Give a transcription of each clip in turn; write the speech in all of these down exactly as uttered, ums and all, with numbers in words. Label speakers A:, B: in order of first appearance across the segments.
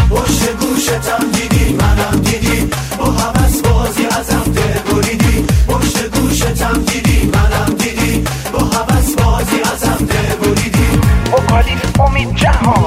A: پشت گوشتم دیدی منم دیدی، با هوس بازی ازم دل بریدی. پشت گوشتم دیدی منم دیدی، با هوس بازی ازم دل بریدی.
B: وکالیست امید جهان.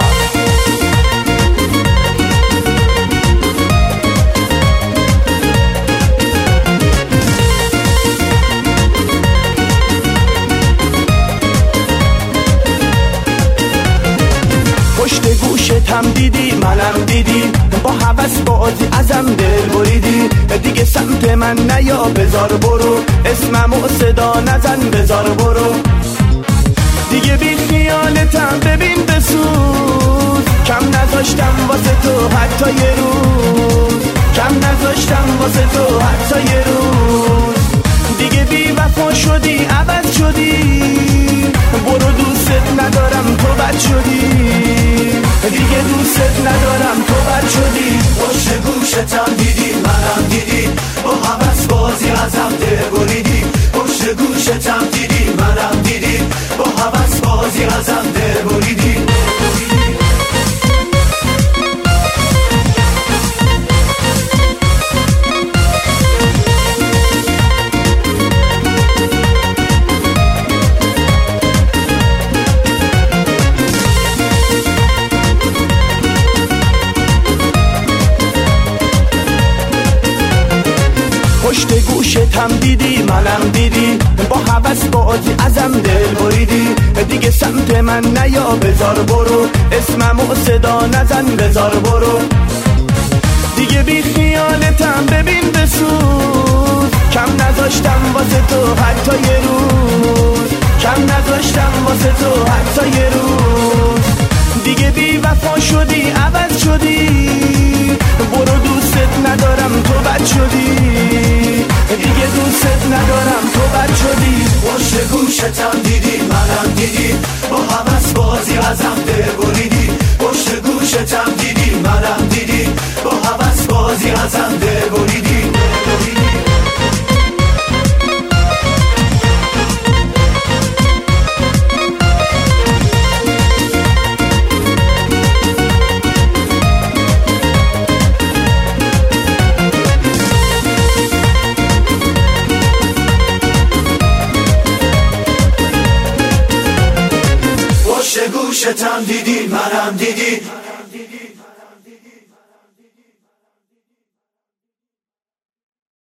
A: پشت گوشتم دیدی منم دیدی، با هوس بازی ازم دل بریدی. دیگه سمت من نیا بذار برو، اسممو صدا نزن بذار برو. دیگه بی خیالتم ببین بسوز، کم نذاشتم واسه تو حتی یه روز، کم نذاشتم واسه تو حتی یه روز. دیگه بی وفا شدی عوض شدی، برو دوست ندارم تو بد شدی، دیگه دوست ندارم تو بد شدی. پشت گوشتم دیدی منم دیدی، با هوس بازی ازم دل بریدی. پشت گوشتم دیدی منم دیدی، با هوس بازی ازم دل بریدی. پشت گوشتم دیدی منم دیدی، با هوس بازی ازم دل بریدی. دیگه سمت من نیا بذار برو، اسممو صدا نزن بذار برو. دیگه بی خیالتم ببین بسوز، کم نذاشتم واسه تو حتی یه روز، کم نذاشتم واسه تو حتی یه روز. دیگه بی وفا شدی عوض شدی، برو دوست ندارم تو بد شدی، دیگه دوست ندارم تو بد شدی. پشت گوشتم دیدی منم دیدی، با هوس بازی ازم دل بریدی. پشت گوشتم دیدی منم دیدی، با هوس بازی ازم دل بریدی. پشت گوشتم دیدی منم دیدی،